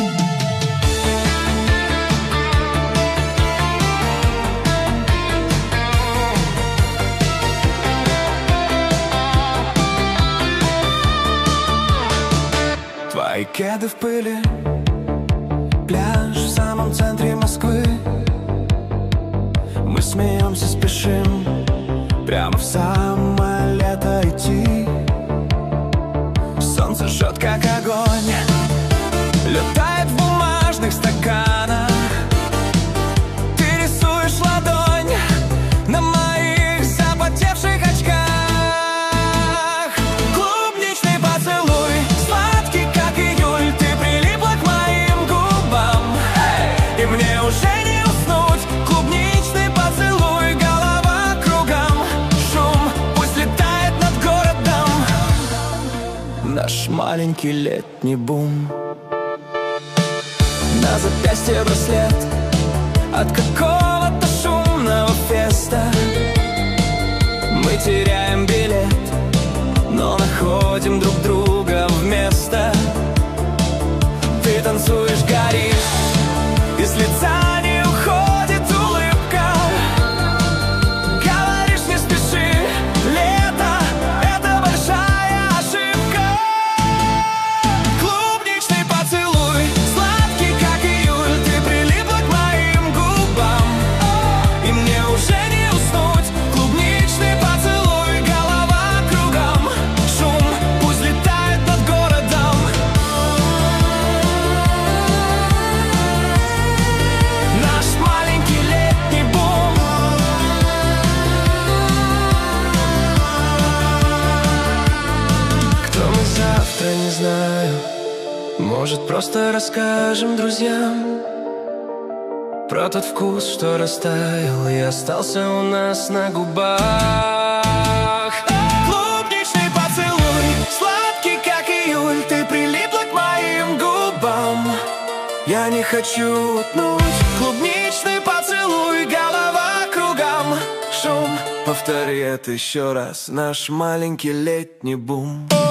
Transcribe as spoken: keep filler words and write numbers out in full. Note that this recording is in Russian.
Твои кеды в пыли, пляж в самом центре Москвы. Мы смеемся, спешим прямо в самое лето идти. Солнце жжет, как огонь, летает в бумажных стаканах. Ты рисуешь ладонь на моих запотевших очках. Клубничный поцелуй, сладкий, как июль. Ты прилипла к моим губам, и мне уже не уснуть. Клубничный поцелуй, голова кругом. Шум пусть летает над городом. Наш маленький летний бум. На запястье браслет от какого-то шумного феста. Мы теряем билет, но находим друг друга вместо. Ты танцуешь, горишь, и с лица не уходит улыбка. Говоришь, не спеши, лето — это большая ошибка. Клубничный поцелуй, сладкий, как июль. Ты прилипла к моим губам, и мне уже не уснуть. Клубничный поцелуй, голова кругом. Шум пусть летает над городом. Наш маленький летний бум. Кто мы завтра, не знаю. Может, просто расскажем друзьям про тот вкус, что растаял и остался у нас на губах. Клубничный поцелуй, сладкий, как июль. Ты прилипла к моим губам, я не хочу утнуть. Клубничный поцелуй, голова кругом. Шум, повтори это еще раз. Наш маленький летний бум.